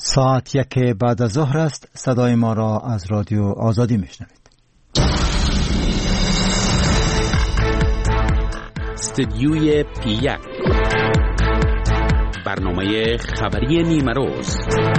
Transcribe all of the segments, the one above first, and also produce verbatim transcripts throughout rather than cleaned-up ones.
ساعت یک بعد از ظهر است. صدای ما را از رادیو آزادی میشنوید. استدیوی پی یک، برنامه خبری نیمه روز.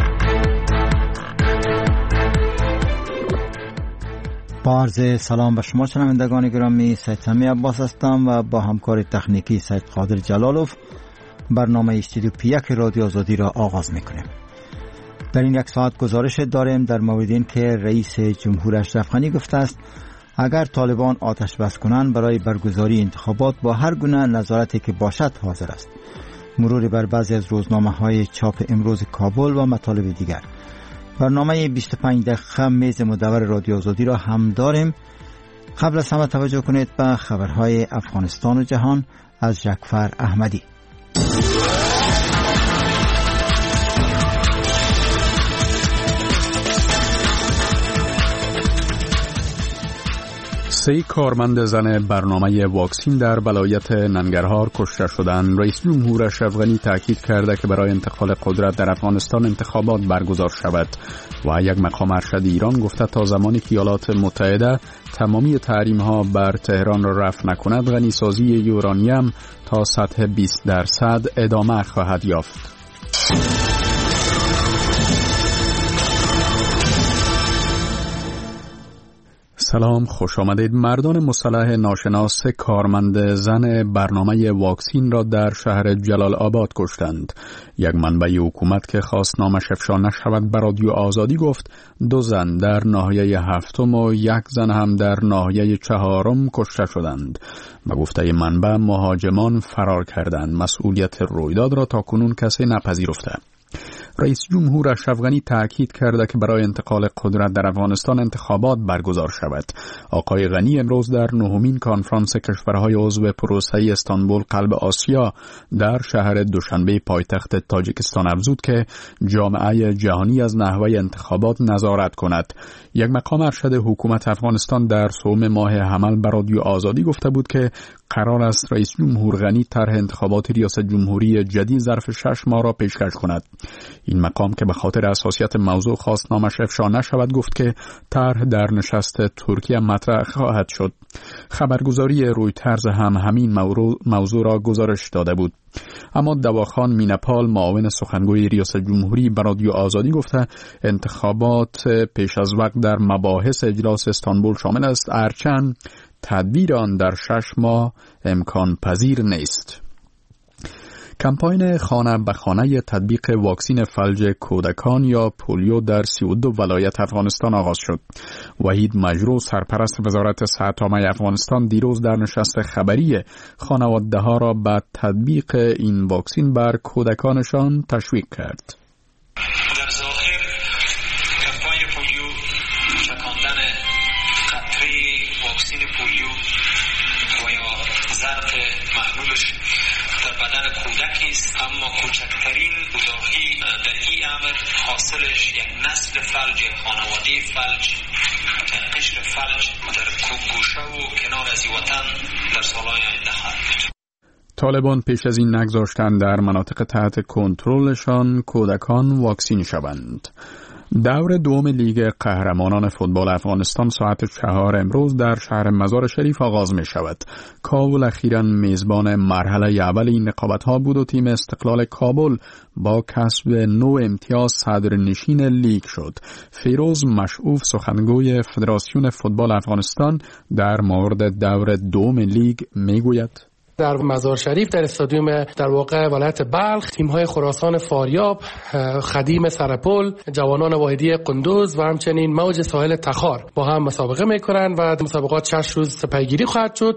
با عرض سلام به شما شنوندگان گرامی، سید سمی عباس هستم و با همکار تکنیکی سید قادر جلالوف برنامه استدیو پی یک رادیو آزادی را آغاز میکنیم. در این یک ساعت گزارش داریم در مورد این که رئیس جمهور اشرف غنی گفته است اگر طالبان آتش بس کنند برای برگزاری انتخابات با هر گونه نظارتی که باشد حاضر است. مرور بر بعضی از روزنامه‌های چاپ امروز کابل و مطالب دیگر. برنامه بیست و پنج دقیقه میز مدور رادیو آزادی را هم داریم. قبل از همه توجه کنید به خبرهای افغانستان و جهان از جعفر احمدی. سه کارمند زن برنامه واکسین در ولایت ننگرهار کشته شدند. رئیس جمهور اشرف غنی تاکید کرده که برای انتقال قدرت در افغانستان انتخابات برگزار شود و یک مقام ارشد ایران گفته تا زمانی که ایالات متحده تمامی تحریم‌ها بر تهران را رفع نکند غنی سازی یورانیم تا سطح بیست درصد ادامه خواهد یافت. سلام، خوش آمدید. مردان مسلح ناشناس کارمند زن برنامه واکسین را در شهر جلال آباد کشتند. یک منبع حکومت که خواست نامش افشا نشود به رادیو آزادی گفت دو زن در ناحیه هفتم و یک زن هم در ناحیه چهارم کشته شدند. به گفته منبع مهاجمان فرار کردند. مسئولیت رویداد را تاکنون کسی نپذیرفته. رئیس جمهور اشرف غنی تاکید کرده که برای انتقال قدرت در افغانستان انتخابات برگزار شود. آقای غنی امروز در نهمین کنفرانس کشورهای عضو پروسه استانبول قلب آسیا در شهر دوشنبه پایتخت تاجیکستان افزود که جامعه جهانی از نحوه انتخابات نظارت کند. یک مقام ارشد حکومت افغانستان در سوم ماه حمل به رادیو آزادی گفته بود که قرار است رئیس جمهور غنی طرح انتخابات ریاست جمهوری جدید ظرف شش ماه را پیشکش کند. این مقام که به خاطر حساسیت موضوع خواست نامش افشا نشود گفت که طرح در نشست ترکیه مطرح خواهد شد. خبرگزاری رویترز هم همین موضوع را گزارش داده بود. اما دواخان مینپال معاون سخنگوی ریاست جمهوری به رادیو آزادی گفته انتخابات پیش از وقت در مباحث اجلاس استانبول شامل است، هرچند تدبیر آن در شش ماه امکان پذیر نیست. کمپاین خانه به خانه تطبیق واکسین فلج کودکان یا پولیو در سی و دو ولایت افغانستان آغاز شد. وحید مجروح سرپرست وزارت صحت عامه افغانستان دیروز در نشست خبری خانواده ها را به تطبیق این واکسین بر کودکانشان تشویق کرد. در ظاهر کمپاین پولیو چکاندن قطره واکسین پولیو و یا زرق محلولش در بدن کودک است، اما کوچکترین گذاری در این امر حاصلش یک نسل فلج، خانواده فلج، قشر فلج در گوشه و کنار از وطن در سالهای آینده خواهد بود. طالبان پیش از این نگذاشتند در مناطق تحت کنترلشان کودکان واکسین شوند. دور دوم لیگ قهرمانان فوتبال افغانستان ساعت چهار امروز در شهر مزار شریف آغاز می شود. کابل اخیراً میزبان مرحله اول این رقابت‌ها بود و تیم استقلال کابل با کسب نو امتیاز صدرنشین لیگ شد. فیروز مشعوف سخنگوی فدراسیون فوتبال افغانستان در مورد دور دوم لیگ می گوید. در مزار شریف در استادیوم در واقع ولایت بلخ تیم‌های خراسان فاریاب، خدیم سرپل، جوانان واحدی قندوز و همچنین موج ساحل تخار با هم مسابقه می‌کنند و مسابقات شش روز پیگیری خواهد شد.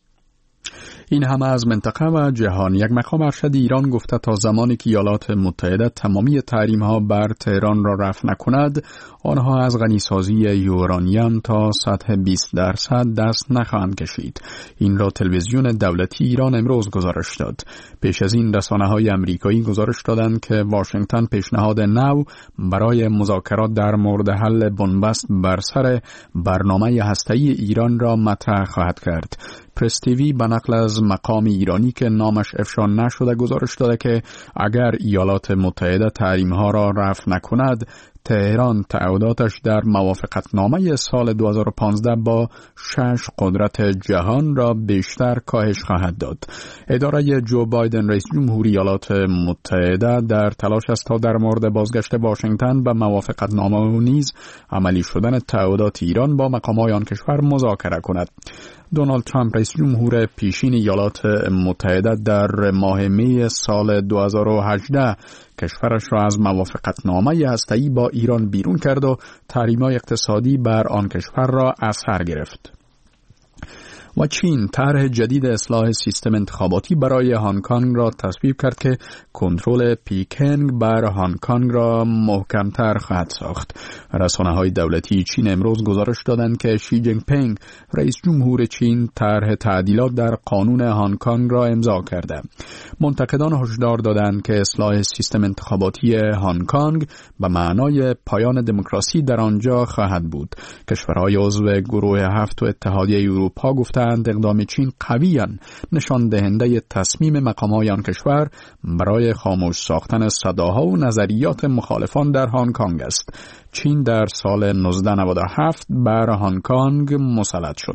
این همه از منطقه و جهان. یک مقام ارشد ایران گفته تا زمانی که ایالات متحده تمامی تحریم‌ها بر تهران را رفع نکند آنها از غنیسازی یورانیم تا سطح بیست درصد دست نخواهند کشید. این را تلویزیون دولتی ایران امروز گزارش داد. پیش از این رسانه‌های آمریکایی گزارش دادند که واشنگتن پیشنهاد نو برای مذاکرات در مورد حل بنبست بر سر برنامه هسته‌ای ایران را مطرح خواهد کرد. پرس تیوی به نقل از از مقام ایرانی که نامش افشا نشده گزارش داده که اگر ایالات متحده تحریم‌ها را رفع نکند، تهران تعهداتش در موافقتنامه سال دو هزار و پانزده با شش قدرت جهان را بیشتر کاهش خواهد داد. اداره جو بایدن رئیس جمهور ایالات متحده در تلاش است تا در مورد بازگشت واشنگتن به موافقتنامه و نیز عملی شدن تعهدات ایران با مقام‌های آن کشور مذاکره کند. دونالد ترامپ رئیس جمهور پیشین ایالات متحده در ماه می سال دو هزار و هجده کشورش را از موافقتنامه هسته‌ای با ایران بیرون کرد و تحریم‌های اقتصادی بر آن کشور را از سر گرفت. و چین طرح جدید اصلاح سیستم انتخاباتی برای هنگ کنگ را تصویب کرد که کنترل پکینگ بر هنگ کنگ را محکم‌تر خواهد ساخت. رسانه‌های دولتی چین امروز گزارش دادند که شی جین پینگ رئیس جمهور چین طرح تعدیلات در قانون هنگ کنگ را امضا کرده. منتقدان هشدار دادند که اصلاح سیستم انتخاباتی هنگ کنگ به معنای پایان دموکراسی در آنجا خواهد بود. کشورهای عضو گروه هفت و اتحادیه اروپا گفتند اقدام چین قویاً نشان دهنده تصمیم مقام‌های آن کشور برای خاموش ساختن صداها و نظریات مخالفان در هنگ کنگ است. چین در سال هزار و نهصد و نود و هفت بر هنگ کنگ مسلط شد.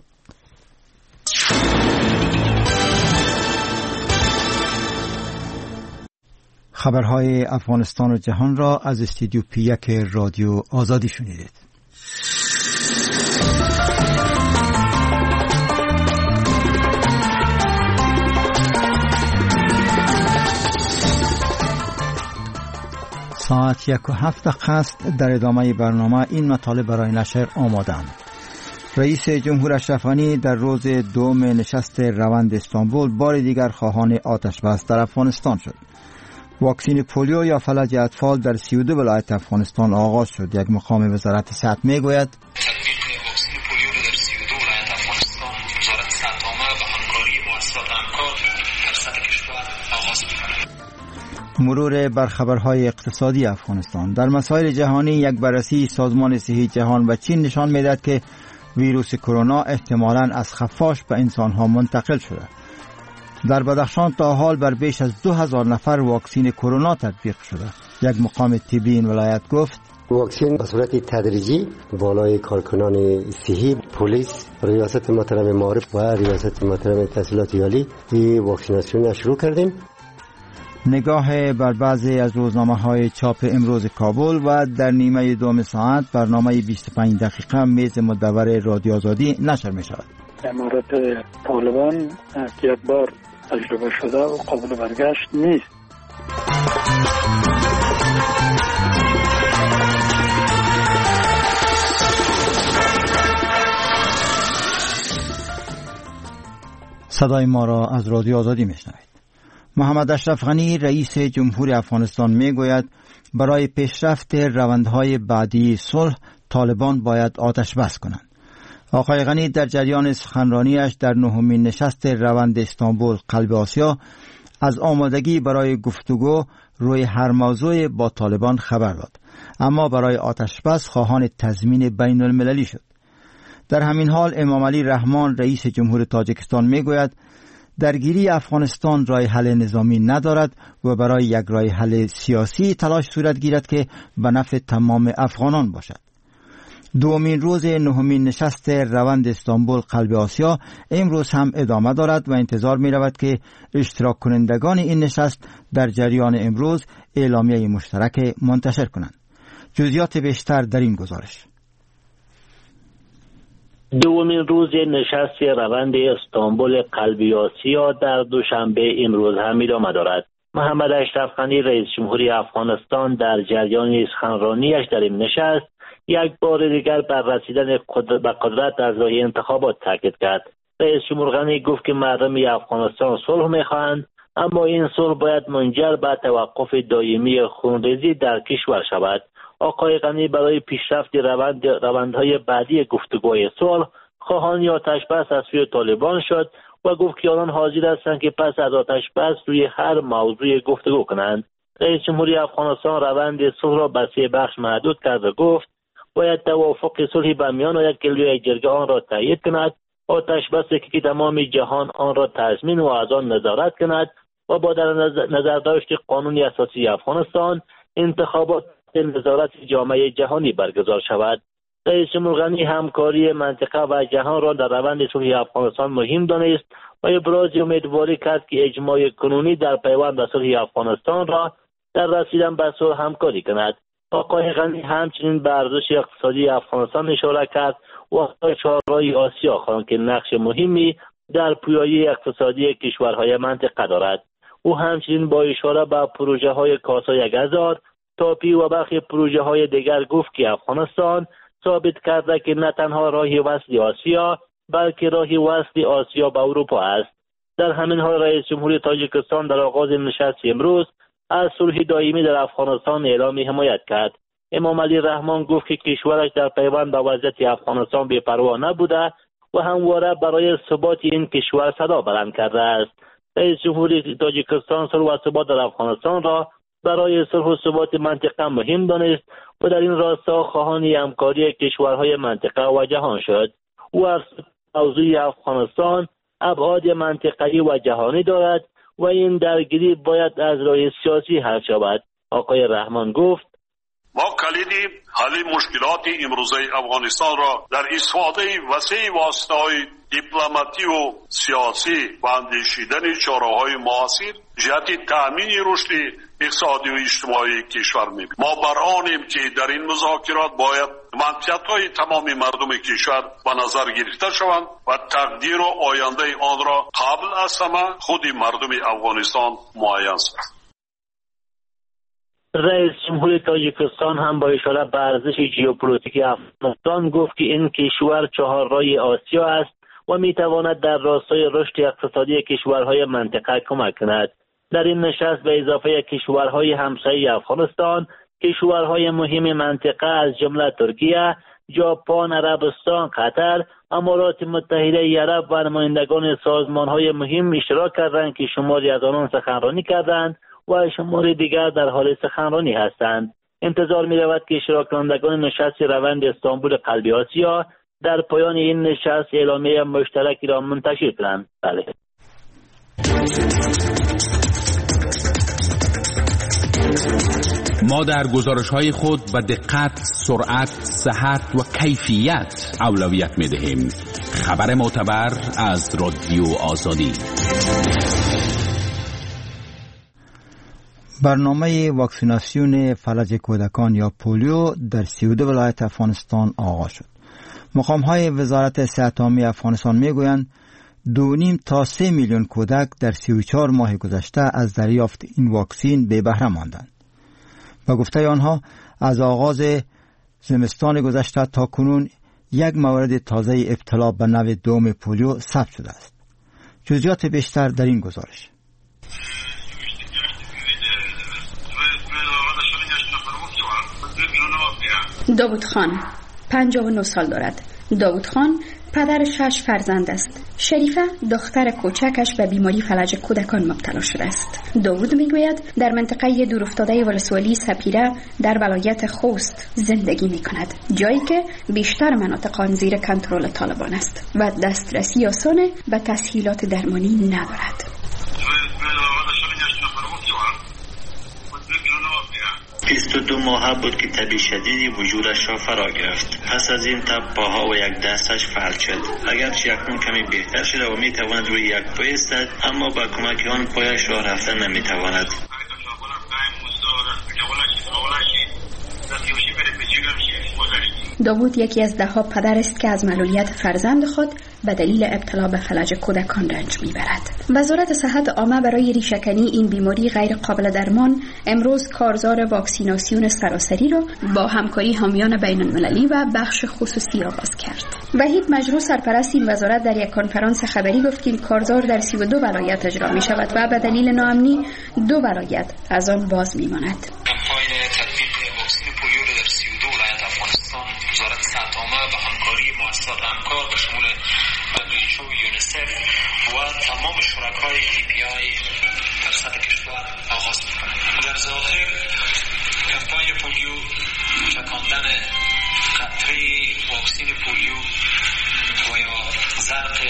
خبرهای افغانستان و جهان را از استودیو پی یک رادیو آزادی شنیدید. ساعت یک و هفت قصد در ادامه برنامه این مطالب برای نشر آمادند. رئیس جمهور اشرف غنی در روز دوم نشست روند استانبول بار دیگر خواهان آتش بس در افغانستان شد. واکسین پولیو یا فلج اطفال در سی و دو ولایت افغانستان آغاز شد. یک مقام وزارت صحت میگوید تطبیق واکسین پولیو را در سی و دو ولایت افغانستان وزارت صحت عامه به همکاری مؤسسات همکار در سطح کشور آغاز می‌کند. مرور بر خبرهای اقتصادی افغانستان. در مسائل جهانی یک بررسی سازمان صحی جهان و چین نشان می‌دهد که ویروس کرونا احتمالاً از خفاش به انسان‌ها منتقل شده. در بدخشان تا حال بر بیش از دو هزار نفر واکسین کرونا تطبیق شده. یک مقام طبی این ولایت گفت واکسین به صورت تدریجی بالای کارکنان صحی، پلیس، ریاست محترم معارف و ریاست محترم تحصیلات عالی این واکسیناسیون را شروع کردیم. نگاه بر بعضی از روزنامه‌های چاپ امروز کابل و در نیمه دوم ساعت برنامه بیست و پنج دقیقه میز مدور رادیو آزادی نشر می شود. امارت طالبان یک بار تجربه شده و قابل برگشت نیست. صدای ما را از رادیو آزادی میشنوید. محمد اشرف غنی رئیس جمهور افغانستان میگوید برای پیشرفت روندهای بعدی صلح طالبان باید آتش بس کنند. آقای غنی در جریان سخنرانیش در نهمین نشست روند استانبول قلب آسیا از آمادگی برای گفتگو روی هر موضوع با طالبان خبر داد، اما برای آتش بس خواهان تضمین بین المللی شد. در همین حال امام علی رحمان رئیس جمهور تاجیکستان میگوید درگیری افغانستان راه حل نظامی ندارد و برای یک راه حل سیاسی تلاش صورت گیرد که به نفع تمام افغانان باشد. دومین روز نهمین نشست روند استانبول قلب آسیا امروز هم ادامه دارد و انتظار می رود که اشتراک کنندگان این نشست در جریان امروز اعلامیه مشترک منتشر کنند. جزئیات بیشتر در این گزارش. دومین روز نشست روند استانبول قلب آسیا در دوشنبه امروز هم ادامه دارد. محمد اشرف غنی رئیس جمهوری افغانستان در جریان سخنرانیش در این نشست یک بار دیگر بر رسیدن به قدرت از راه انتخابات تاکید کرد. رئیس جمهور غنی گفت که مردم افغانستان صلح می‌خواهند، اما این صلح باید منجر به توقف دائمی خونریزی در کشور شود. آقای غنی برای پیشرفت روند روندهای بعدی گفتگوی صلح خواهان آتش بس از سوی طالبان شد و گفت که آنان حاضر هستند که پس از آتش بس روی هر موضوع گفتگو کنند. رئیس جمهوری افغانستان روند صلح را به سه بخش محدود کرد و گفت باید توافق صلحی به میان آید که لوی جرگه آن را تایید کند آتش بسی که تمام جهان آن را تضمین و از آن نظارت کند و با در نظر داشت قانون اساسی افغانستان انتخابات نظارت جامعه جهانی برگزار شود. رئیس جمهور غنی همکاری منطقه و جهان را در روند صلح افغانستان مهم دانست و ابراز امیدواری کرد که اجماع کنونی در پیوند به صلح افغانستان را در رسیدن به صلح همکاری کند. آقای غنی همچنین به ارزش اقتصادی افغانستان اشاره کرد و چهارراه آسیا خواند که نقش مهمی در پویایی اقتصادی کشورهای منطقه دارد. او همچنین با اشاره به پروژه های کاسا یک هزار، تاپی و برخی پروژه های دیگر گفت که افغانستان ثابت کرده که نه تنها راه وصل آسیا بلکه راه وصل آسیا به اروپا است. در همین حال رئیس جمهوری تاجیکستان در آغاز نشست امروز از صلح دائمی در افغانستان اعلام حمایت کرد. امام علی رحمان گفت که کشورش در پیوند به وضعیت افغانستان بی‌پروا نبوده و همواره برای ثبات این کشور صدا بلند کرده است. رئیس جمهوری تاجیکستان صلح و ثبات در افغانستان را برای صلح و ثبات منطقه مهم دانست و در این راستا خواهان همکاری کشورهای منطقه و جهان شد. او از موضوع افغانستان ابعاد منطقه‌ای و جهانی دارد و این درگیری باید از راه سیاسی حل شود. آقای رحمان گفت: ما کلید حل مشکلات امروزه افغانستان را در استفاده وسیع واسطه‌های دیپلماتی و سیاسی و اندیشیدن چاره‌های معاصر جهت تأمین رشد اقتصادی و اجتماعی کشور می‌بینیم. ما بر آنیم که در این مذاکرات باید منفعت‌های تمام مردم کشور به نظر گرفته شوند و تقدیر و آینده آن را قبل از همه خود مردم افغانستان معین است. رئیس جمهوری تاجیکستان هم با اشاره به ارزش ژئوپلیتیک افغانستان گفت که این کشور چهارراه آسیا است و میتواند در راستای رشد اقتصادی کشورهای منطقه کمک کند. در این نشست به اضافه کشورهای همسایه افغانستان، کشورهای مهم منطقه از جمله ترکیه، ژاپن، عربستان، قطر، امارات متحده عرب و نمایندگان سازمانهای مهم اشتراک کردند که شماری از آنان سخنرانی کردند و شماری دیگر در حال سخنرانی هستند. انتظار می رود که اشتراک کنندگان نشست روند استانبول قلبی آسیا در پایان این نشست اعلامیه مشترکی را منتشر کنند. بله. ما در گزارش‌های خود به دقت، سرعت، صحت و کیفیت اولویت می‌دهیم. خبر معتبر از رادیو آزادی. برنامه واکسیناسیون فلج کودکان یا پولیو در سی و دو ولایت افغانستان آغاز شد. مقام‌های وزارت صحت عامه افغانستان می‌گویند دو نیم تا سه میلیون کودک در سی و چهار ماه گذشته از دریافت این واکسین بے بهره ماندند. با گفته آنها از آغاز زمستان گذشته تا کنون یک مورد تازه ابتلا به نوع دوم پولیو ثبت شده است. جزئیات بیشتر در این گزارش. داوود خان پنجاه و نه سال دارد. داوود خان پدر شش فرزند است. شریفه دختر کوچکش به بیماری فلج کودکان مبتلا شده است. داوود میگوید در منطقه دورافتاده ولسوالی سپیره در ولایت خوست زندگی میکند، جایی که بیشتر مناطق آن زیر کنترل طالبان است و دسترسی آسان به تسهیلات درمانی ندارد. بیست و دو ماه بود که تب شدیدی وجودش را فرا گرفت. پس از این تب پاها و یک دستش فلج شد. اگرچه اکنون کمی بهتر شده و میتواند روی یک پای ایستد، اما با کمک آن پایش راه رفتن نمیتواند. داوود یکی از ده ها پدر است که از معلولیت فرزند خود به دلیل ابتلا به فلج کودکان رنج میبرد. وزارت صحت عامه برای ریشه‌کنی این بیماری غیر قابل درمان امروز کارزار واکسیناسیون سراسری را با همکاری حامیان بین المللی و بخش خصوصی آغاز کرد. وحید مجروح سرپرست این وزارت در یک کنفرانس خبری گفت که این کارزار در سی و دو ولایت اجرا می شود و به دلیل ناامنی دو ولایت از آن باز می ماند. وزارت صحت عامه به همکاری مؤسسات همکار به شمول دبلیو و یونیسف و تمام شرکای ای پی آی در سطح کشور آغاز می‌کند. در ظاهر کمپاین پولیو، چکاندن قطره واکسین پولیو و یا زرق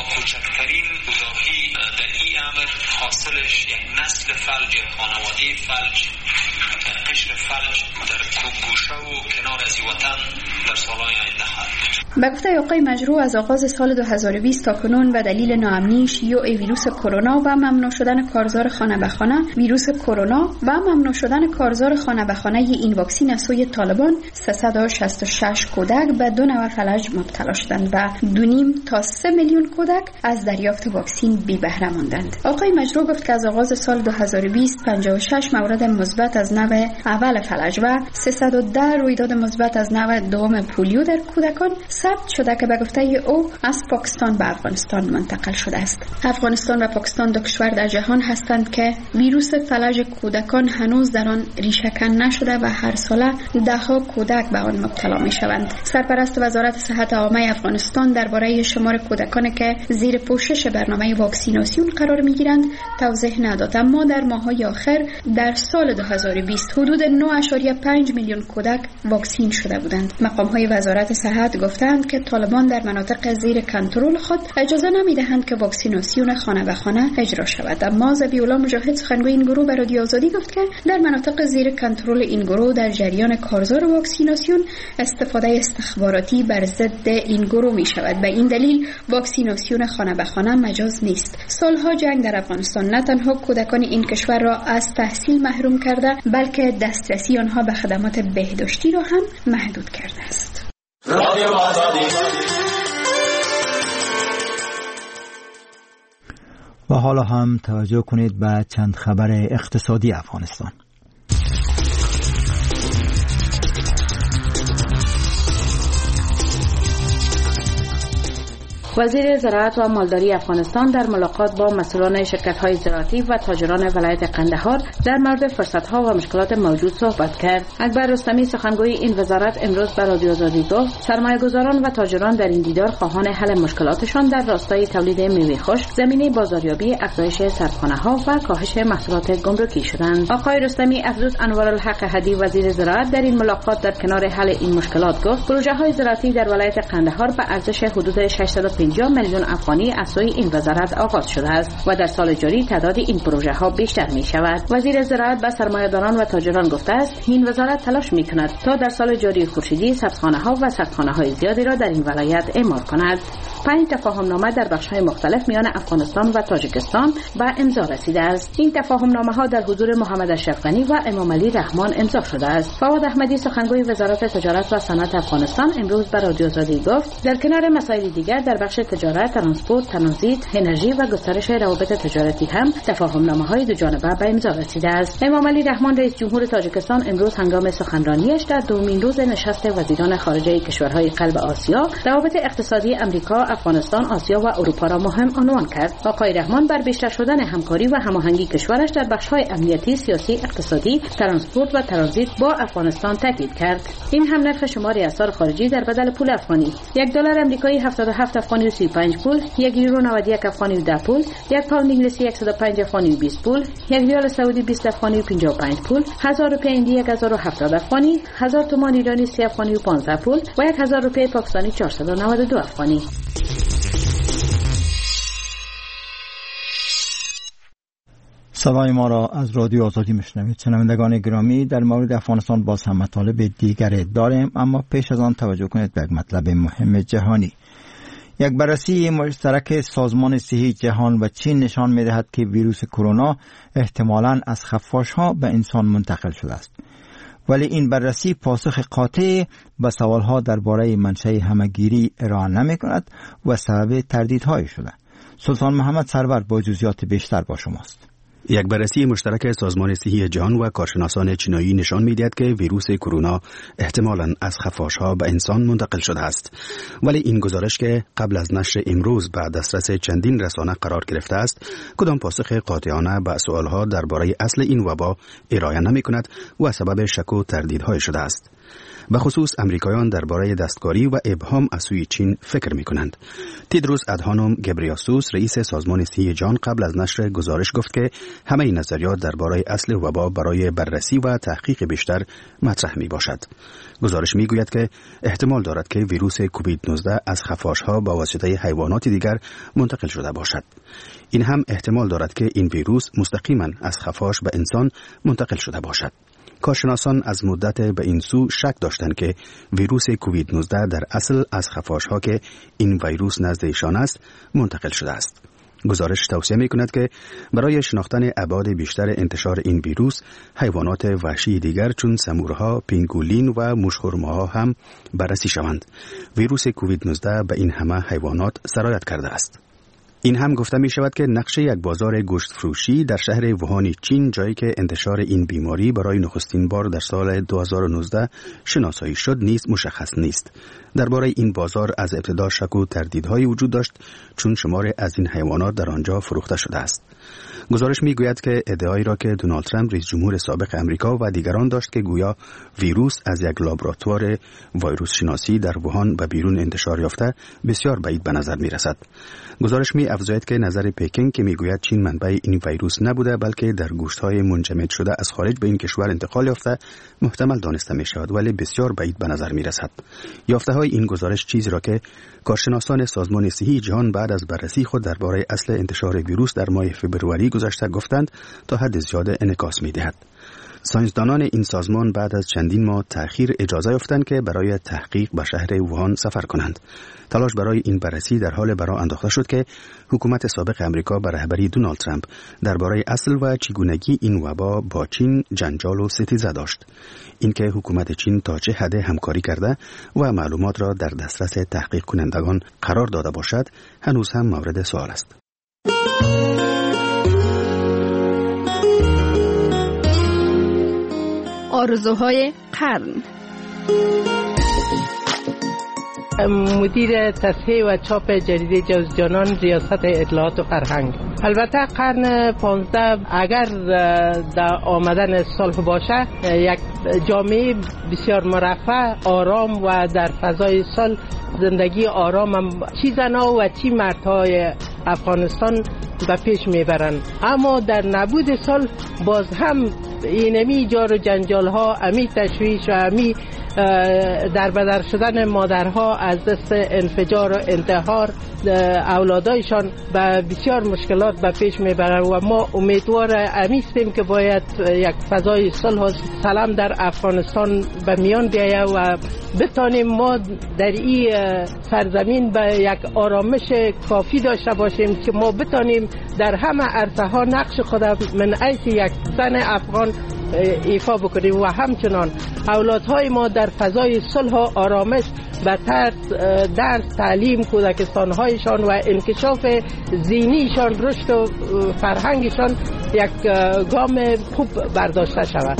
اما کوچکترین کوتاهی در این امر حاصلش یک نسل فلج، خانواده فلج، قشر فلج در گوشه و کنار از وطن در سالهای آینده خواهد بود. به گفته آقای مجروح، از آغاز سال دو هزار و بیست تا کنون به دلیل ناامنی شیوع ویروس کرونا و ممنوع شدن کارزار خانه به خانه ویروس کرونا و ممنوع شدن کارزار خانه به خانه این واکسن از سوی طالبان سیصد و شصت و شش کودک به دو نوع فلج مبتلا شدند و دو نیم تا سه میلیون کودک از دریافت واکسن بی بهره ماندند. آقای مجروح گفت که از آغاز سال دو هزار و بیست پنجاه و شش مورد مثبت از نوع اول فلج و سیصد و ده رویداد مثبت از نوع دوم پولیو در کودکان ثبت شده که به گفته او از پاکستان به افغانستان منتقل شده است. افغانستان و پاکستان دو کشور در جهان هستند که ویروس فلج کودکان هنوز در آن ریشه‌کن نشده و هر ساله ده ها کودک به آن مبتلا می شوند. سرپرست وزارت صحت عامه افغانستان درباره شمار کودکانی که زیر پوشش برنامه واکسیناسیون قرار می گیرند توضیح نداد، اما در ماه‌های آخر در سال دو هزار و بیست حدود نه ممیز پنج میلیون کودک واکسین شده بودند. مقام‌های وزارت صحت گفتند که طالبان در مناطق زیر کنترل خود اجازه نمی‌دهند که واکسیناسیون خانه به خانه اجرا شود. اما ذبیح‌الله مجاهد سخنگوی این گروه به رادیو آزادی گفت که در مناطق زیر کنترل این گروه در جریان کارزار واکسیناسیون استفاده استخباراتی بر ضد این گروه می شود. به این دلیل واکسیناسیون خانه به خانه مجاز نیست. سالها جنگ در افغانستان نه تنها کودکان این کشور را از تحصیل محروم کرده، بلکه دسترسی آنها به خدمات بهداشتی را هم محدود کرده است. و حالا هم توجه کنید به چند خبر اقتصادی افغانستان. وزیر زراعت و مالداری افغانستان در ملاقات با مسئولان شرکت‌های زراعتی و تاجران ولایت قندهار در مورد فرصت‌ها و مشکلات موجود صحبت کرد. اکبر رستمی سخنگوی این وزارت امروز به رادیو آزادی گفت سرمایه‌گذاران و تاجران در این دیدار خواهان حل مشکلاتشان در راستای تولید میوه خشک، زمینه بازاریابی، افزایش سرخانه‌ها و کاهش محصولات گمرکی شدند. آقای رستمی افزود انوارالحق هدی وزیر زراعت در این ملاقات در کنار حل این مشکلات گفت پروژه‌های زراعتی در ولایت قندهار به ارزش حدود ششصد و پنجاه میلیون افغانی از سوی این وزارت آغاز شده است و در سال جاری تعداد این پروژه ها بیشتر می شود. وزیر زراعت به سرمایه‌داران و تاجران گفته است این وزارت تلاش می کند تا در سال جاری خورشیدی سبزخانه ها و سردخانه های زیادی را در این ولایت اعمار کند. پنج تفاهم نامه در بخش های مختلف میان افغانستان و تاجیکستان به امضا رسیده است. این تفاهم نامه ها در حضور محمد اشرف غنی و امام علی رحمان امضا شده است. فواد احمدی سخنگوی وزارت تجارت و صنعت افغانستان امروز به رادیو آزادی گفت در کنار مسائل دیگر در بخش تجارت، ترانسپورت، ترانزیت، انرژی و گسترش روابط تجارتی هم تفاهم‌نامه‌های دو جانبه به امضا رسیده است. امام علی رحمان رئیس جمهور تاجیکستان امروز هنگام سخنرانیش در دومین روز نشست وزیران خارجه کشورهای قلب آسیا روابط اقتصادی امریکا، افغانستان، آسیا و اروپا را مهم عنوان کرد. آقای رحمان بر بیشتر شدن همکاری و هماهنگی کشورش در بخش‌های امنیتی، سیاسی، اقتصادی، ترانسپورت و ترانزیت با افغانستان تاکید کرد. این هم نرخ شمار اسعار خارجی در بدل پول افغانی: یک دلار آمریکایی هفتاد و هفت افغانی و سی و پنج پول، یک یورو نود و یک افغانی و ده پول، یک پوند انگلیسی صد و پنج افغانی و بیست پول، یک ریال سعودی بیست افغانی و پنجاه و پنج پول، هزار روپیه هندی یک هزار و هفتاد افغانی، هزار تومان ایرانی سی افغانی و پانزده پول و یک هزار روپیه پاکستانی چهارصد و نود و دو افغانی. صدای ما را از رادیو آزادی میشنوید. شنوندگان گرامی، در مورد افغانستان باز هم مطالب دیگری داریم، اما پیش از آن توجه کنید به مطلب مهم جهانی. یک بررسی مشترک سازمان صحی جهان و چین نشان می‌دهد که ویروس کرونا احتمالاً از خفاش‌ها به انسان منتقل شده است. ولی این بررسی پاسخ قاطع به سوال‌ها درباره منشأ همه‌گیری ارائه نمی‌کند و سبب تردیدهای شده. سلطان محمد سرور با جزئیات بیشتر با شماست. یک بررسی مشترک سازمان صحی جهان و کارشناسان چینایی نشان می‌دهد که ویروس کرونا احتمالاً از خفاش‌ها به انسان منتقل شده است. ولی این گزارش که قبل از نشر امروز به دسترس چندین رسانه قرار گرفته است، کدام پاسخ قاطعانه به سوال‌ها درباره اصل این وبا ارائه نمی‌کند و سبب شک و تردیدهای شده است. به خصوص امریکایان درباره دستکاری و ابهام از سوی چین فکر می کنند. تیدروس ادهانوم گبریاسوس رئیس سازمان صحی جهان قبل از نشر گزارش گفت که همه نظریات درباره اصل وبا برای بررسی و تحقیق بیشتر مطرح می باشد. گزارش می گوید که احتمال دارد که ویروس کووید نوزده از خفاشها با واسطه حیوانات دیگر منتقل شده باشد. این هم احتمال دارد که این ویروس مستقیما از خفاش به انسان منتقل شده باشد. کارشناسان از مدت به این سو شک داشتند که ویروس کووید نوزده در اصل از خفاشها که این ویروس نزد ایشان است منتقل شده است. گزارش توصیه می کند که برای شناختن ابعاد بیشتر انتشار این ویروس حیوانات وحشی دیگر چون سمورها، پینگولین و مشخورماها هم بررسی شوند. ویروس کووید نوزده به این همه حیوانات سرایت کرده است. این هم گفته می شود که نقش یک بازار گوشت فروشی در شهر ووهان چین، جایی که انتشار این بیماری برای نخستین بار در سال دو هزار و نوزده شناسایی شد، نیز مشخص نیست. درباره این بازار از ابتدا شک و تردیدهای وجود داشت چون شمار از این حیوانات در آنجا فروخته شده است. گزارش می گوید که ادعایی را که دونالد ترامپ رئیس جمهور سابق امریکا و دیگران داشت که گویا ویروس از یک لابراتوار ویروس شناسی در ووهان به بیرون انتشار یافته بسیار بعید به نظر می رسد. گزارش می افزاید که نظر پکینگ که می گوید چین منبع این ویروس نبوده بلکه در گوشت‌های منجمد شده از خارج به این کشور انتقال یافته محتمل دانسته می شود، ولی بسیار بعید به نظر می رسد. یافته های این گزارش چیزی را که کارشناسان سازمان صحی جهان بعد از بررسی خود درباره اصل انتشار ویروس در ماه فوریه گذشته گفتند تا حد زیاد انعکاس می دهد. ساینسدانان این سازمان بعد از چندین ماه تأخیر اجازه یافتند که برای تحقیق به شهر ووهان سفر کنند. تلاش برای این بررسی در حال برآ انداخته شد که حکومت سابق امریکا به رهبری دونالد ترامپ درباره اصل و چگونگی این وبا با چین جنجال و ستیزه داشت. اینکه حکومت چین تا چه حد همکاری کرده و معلومات را در دسترس تحقیق کنندگان قرار داده باشد هنوز هم مورد سوال است. آرزوهای قرن. مدیر تصحیح و چاپ جریده جوزجانان، ریاست اطلاعات و فرهنگ. البته قرن پانزده اگر در آمدن صلح باشه، یک جامعه بسیار مرفه، آرام و در فضای صلح زندگی آرام هم چی زنها و چی مردهای افغانستان به پیش میبرند. اما در نبود صلح باز هم اینمی جار و جنجال ها، امی تشویش و امی در بدر شدن مادرها از دست انفجار و انتحار اولادایشان به بسیار مشکلات به پیش میبرند و ما امیدوار امیستیم که باید یک فضای صلح و سلام در افغانستان به میان بیاید و بتانیم ما در این سرزمین به یک آرامش کافی داشته باشیم که ما بتانیم در همه عرصه ها نقش خود من حیث یک زن افغان ایفا بکنیم و همچنان اولادهای ما در فضای صلح و آرامش به طرز درس، تعلیم، کودکستانهایشان و انکشاف ذهنیشان، رشد و فرهنگشان یک گام خوب برداشته شود.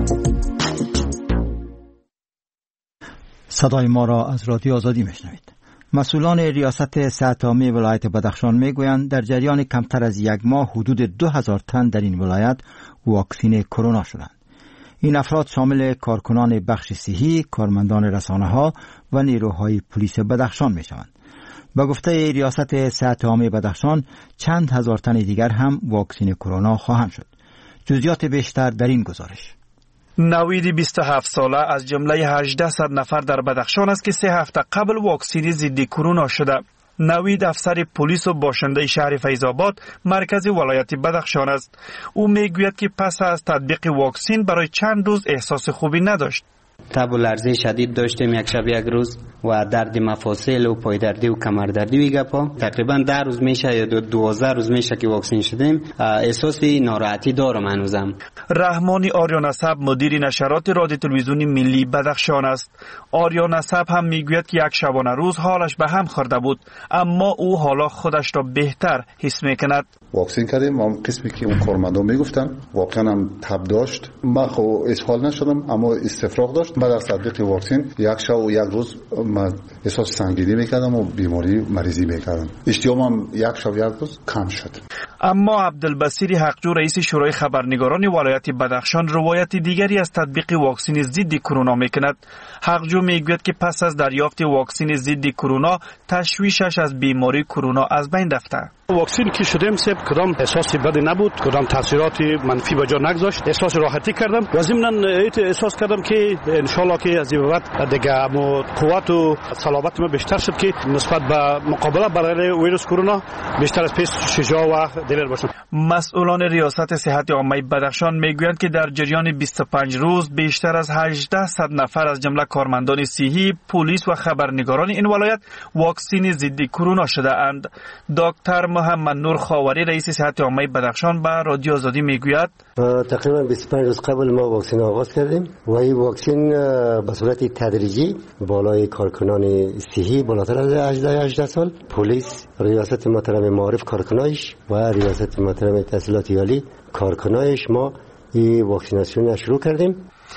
صدای ما را از رادیو آزادی میشنوید. مسئولان ریاست صحت عامه ولایت بدخشان میگویند در جریان کمتر از یک ماه حدود دو هزار تن در این ولایت واکسین کرونا شدند. این افراد شامل کارکنان بخش صحی، کارمندان رسانه‌ها و نیروهای پلیس بدخشان میشوند. با گفته ریاست صحت عامه بدخشان چند هزار تن دیگر هم واکسین کرونا خواهند شد. جزئیات بیشتر در این گزارش. نوید بیست و هفت ساله از جمله هجده صد نفر در بدخشان است که سه هفته قبل واکسین ضد کرونا شده. نوید افسر پلیس و باشنده شهر فیض‌آباد مرکز ولایت بدخشان است. او میگوید که پس از تطبیق واکسین برای چند روز احساس خوبی نداشت. تب و لرزه شدید داشتیم یک شب یک روز و درد مفاصل و پای دردی و کمر دردی و گپا. تقریبا ده روز میشه یا دو دوازده روز میشه که واکسین شدیم. احساس ناراحتی دارم هنوزم. رحمانی آریا نسب مدیر نشرات رادیو تلویزیونی ملی بدخشان است. آریا نسب هم میگوید که یک شبانه روز حالش به هم خورده بود، اما او حالا خودش را بهتر حس میکند. واکسین کردیم، ما قسمی که اون کارمندا میگفتن واقعا هم تب داشت. من خو اسهال نشدم اما استفراغ داشت. بعد از تطبیق واکسین یک شب و یک روز من احساس سنگینی میکردم و بیماری مریضی میکردم. اشتیامم یک شب یک روز کم شد. اما عبدالبصیر حقجو رئیس شورای خبرنگاران ولایت بدخشان روایت دیگری از تطبیق واکسن ضد کرونا میکند. حقجو میگوید که پس از دریافت واکسن ضد کرونا تشویشش از بیماری کرونا از بین رفته. واکسن که شدیم سب کدام احساس بدی نبود، کدام تاثیرات منفی به جا نگذاشت، احساس راحتی کردم و ضمن احساس کردم که ان شاء الله که از این بعد دیگه مو قوت و صلابت ما بیشتر شد که نسبت به مقابله برای ویروس کرونا بیشتر از پیش شجاع و دلیر باشم. مسئولان ریاست صحت عامه بدخشان میگویند که در جریان بیست و پنج روز بیشتر از هجده صد نفر از جمله کارمندان صحی، پلیس و خبرنگاران این ولایت واکسن ضد کرونا شده اند. دکتر محمد نور خاوری رئیس صحت عامه بدخشان به رادیو آزادی میگوید تقریبا بیست و پنج روز قبل ما واکسن آغاز کردیم و این واکسن به صورت تدریجی بالای کارکنان صحی بالاتر از هجده سال، پلیس، ریاست محترم معارف کارکنایش و ریاست محترم تحصیلات عالی کارکنایش ما این واکسیناسیون شروع کردیم.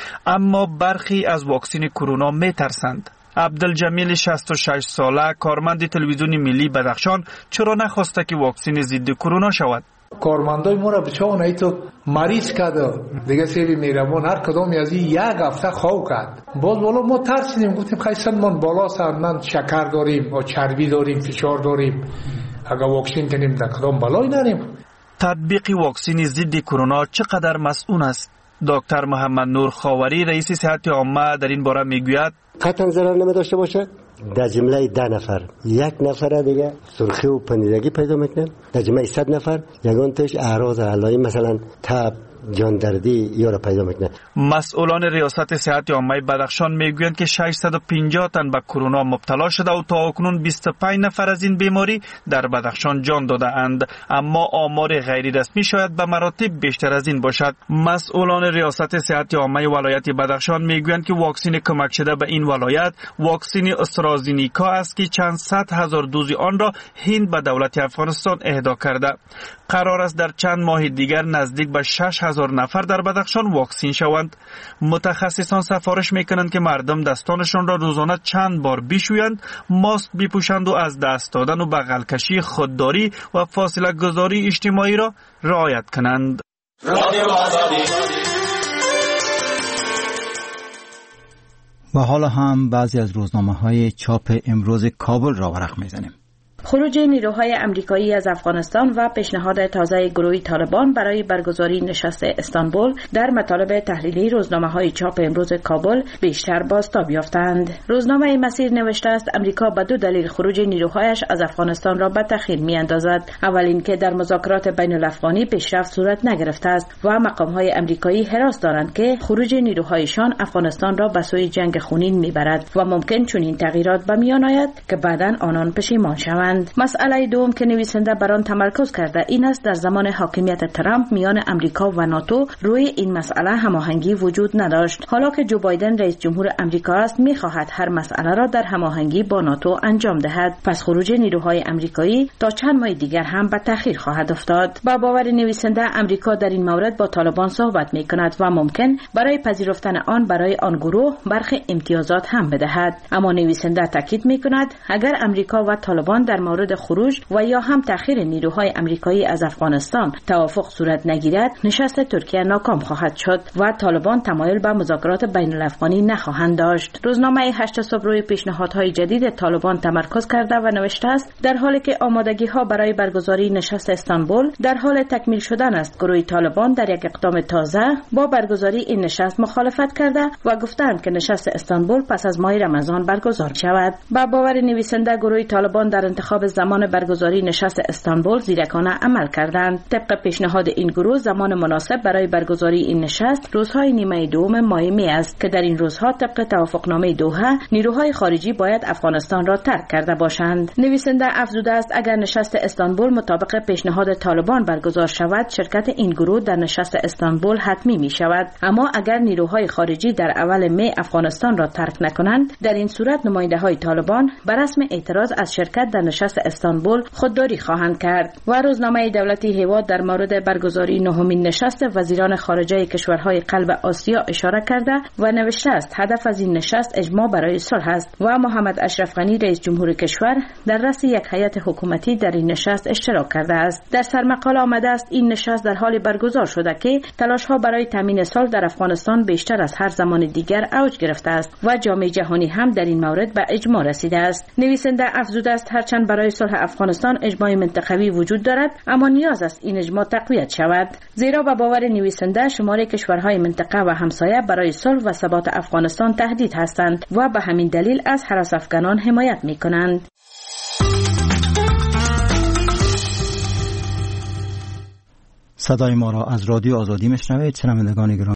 اما برخی از واکسن کرونا میترسند. عبدالجمیل شصت و شش ساله کارمند تلویزیون ملی بدخشان چرا نخواسته که واکسن ضد کرونا شود؟ کارمندای ما را بچه‌ها ایتو مریض کرده دیگه سری میرمون هر کدام از این یک هفته خو کرد. باز بالا ما ترسیدیم، گفتیم خیلی من بالا سرمن شکر داریم و چربی داریم، فشار داریم، اگر واکسن کنیم در کدام بالای نریم. تطبیق واکسن ضد کرونا چقدر مسئول است؟ دکتر محمد نور خاوری رئیس صحت عامه در این باره میگوید قطعا ضرر نمی داشته باشه. در جمله ده نفر یک نفر دیگه سرخی و پنیدگی پیدا میکنن، در جمله صد نفر یگان توش اعراض علائم مثلا تب، جان دردی یا را پیدا میکنه. مسئولان ریاست صحت عامه بدخشان میگویند که ششصد و پنجاه تن به کرونا مبتلا شده و تا اکنون بیست و پنج نفر از این بیماری در بدخشان جان داده اند، اما آمار غیر رسمی شاید به مراتب بیشتر از این باشد. مسئولان ریاست صحت عامه ولایت بدخشان میگویند که واکسن کمک شده به این ولایت واکسن استرازینیکا است که چند صد هزار دوز آن را هند به دولت افغانستان اهدا کرده. قرار است در چند ماه دیگر نزدیک به شش هزار نفر در بدخشان واکسین شوند. متخصصان سفارش میکنند که مردم دستانشان را روزانه چند بار بشویند، ماسک بپوشند و از دست دادن و بغل کشی خودداری و فاصله گذاری اجتماعی را رعایت کنند. و حالا هم بعضی از روزنامه‌های چاپ امروز کابل را ورق میزنیم. خروج نیروهای امریکایی از افغانستان و پیشنهاد تازه گروه طالبان برای برگزاری نشست استانبول در مطالب تحلیلی روزنامه‌های چاپ امروز کابل بیشتر بازتاب یافتند. روزنامه مسیر نوشته است امریکا به دو دلیل خروج نیروهایش از افغانستان را به تأخیر می‌اندازد. اول اینکه در مذاکرات بین الافغانی پیشرفت صورت نگرفته است و مقام‌های امریکایی حراس دارند که خروج نیروهایشان افغانستان را به سوی جنگ خونین می‌برد و ممکن چنین تغییرات به میان آید که بعداً آنان پشیمان شوند. مسئله دوم که نویسنده بر آن تمرکز کرده این است در زمان حاکمیت ترامپ میان امریکا و ناتو روی این مسئله هماهنگی وجود نداشت. حالا که جو بایدن رئیس جمهور امریکا است میخواهد هر مسئله را در هماهنگی با ناتو انجام دهد. پس خروج نیروهای امریکایی تا چند ماه دیگر هم به تأخیر خواهد افتاد. با باور نویسنده امریکا در این مورد با طالبان صحبت میکند و ممکن برای پذیرفتن آن برای آن گروه برخی امتیازات هم بدهد. اما نویسنده تاکید میکند اگر امریکا و طالبان در مورد خروج و یا هم تأخیر نیروهای امریکایی از افغانستان توافق صورت نگیرد، نشست ترکیه ناکام خواهد شد و طالبان تمایل به مذاکرات بین الافغانی نخواهند داشت. روزنامه هشت صبح روی پیشنهادهای جدید طالبان تمرکز کرده و نوشته است در حالی که آمادگی ها برای برگزاری نشست استانبول در حال تکمیل شدن است، گروه طالبان در یک اقدام تازه با برگزاری این نشست مخالفت کرده و گفتند که نشست استانبول پس از ماه رمضان برگزار شود. با باور نویسنده گروه طالبان در انتخاب زمان برگزاری نشست استانبول زیرکانه عمل کردند. طبق پیشنهاد این گروه زمان مناسب برای برگزاری این نشست روزهای نیمه دوم ماه می است که در این روزها طبق توافقنامه دوحه نیروهای خارجی باید افغانستان را ترک کرده باشند. نویسنده افزوده است اگر نشست استانبول مطابق پیشنهاد طالبان برگزار شود شرکت این گروه در نشست استانبول حتمی می شود، اما اگر نیروهای خارجی در اول می افغانستان را ترک نکنند در این صورت نماینده های طالبان بر رسم اعتراض از شرکت در نشست نشست استانبول خودداری خواهند کرد. و روزنامه دولتی هیواد در مورد برگزاری نهمین نشست وزیران خارجه کشورهای قلب آسیا اشاره کرده و نوشته است هدف از این نشست اجماع برای صلح است و محمد اشرف غنی رئیس جمهور کشور در رأس یک هیئت حکومتی در این نشست اشتراک کرده است. در سرمقاله آمده است این نشست در حال برگزار شده که تلاش‌ها برای تامین صلح در افغانستان بیشتر از هر زمان دیگر اوج گرفته است و جامعه جهانی هم در این مورد به اجماع رسیده است. نویسنده افزوده است هرچند برای صلح افغانستان اجماع منطقوی وجود دارد اما نیاز است این اجماع تقویت شود، زیرا به باور نویسنده شمار کشورهای منطقه و همسایه برای صلح و ثبات افغانستان تهدید هستند و به همین دلیل از هراس افغانان حمایت می‌کنند. صدای ما را از رادیو آزادی میشنوید. شنوندگان گرامی